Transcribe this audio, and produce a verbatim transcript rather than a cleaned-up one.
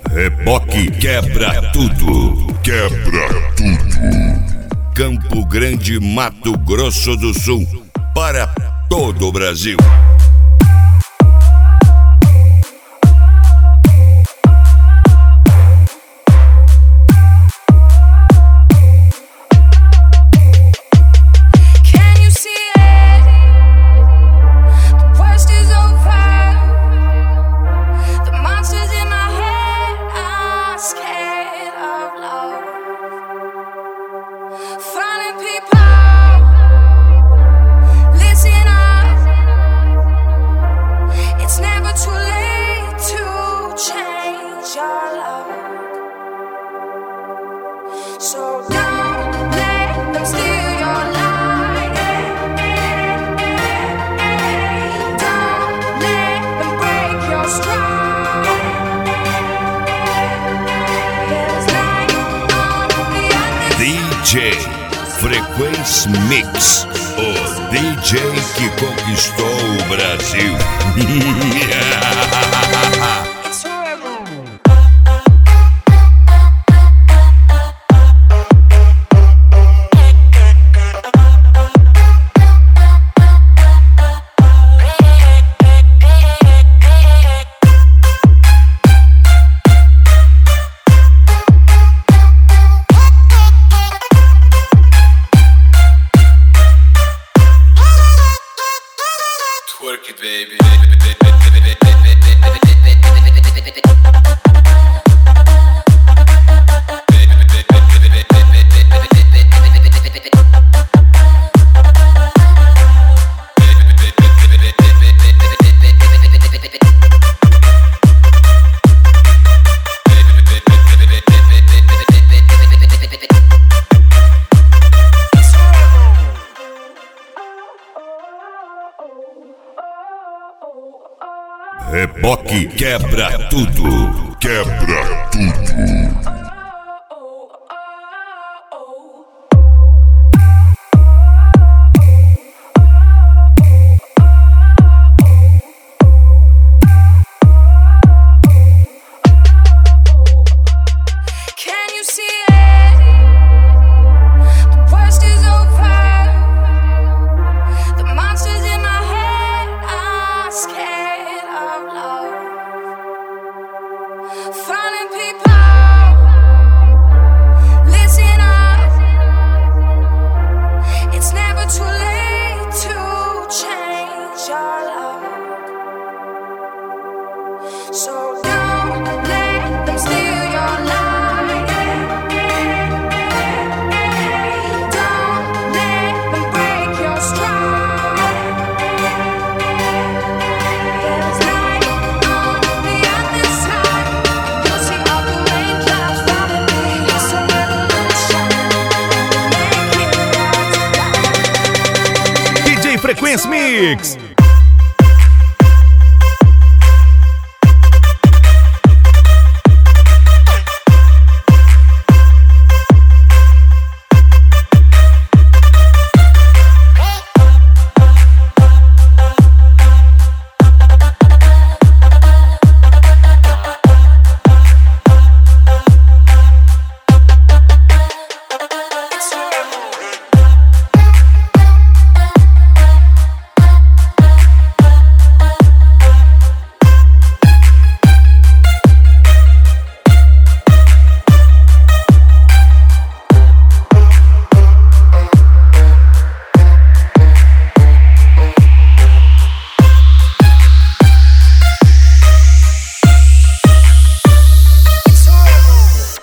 Reboque quebra tudo. Quebra tudo. Campo Grande, Mato Grosso do Sul, para todo o Brasil. So don't let them steal your light. Don't let them break your stride. There's light on the other D J Frequency Mix, o D J que conquistou o Brasil. Work it, baby. Reboque quebra tudo. Quebra tudo. Finding people, listen up. It's never too late to change your luck. So don't let them steal your light. Don't let them break your stride. There's light on the other side. D J Frequency Mix.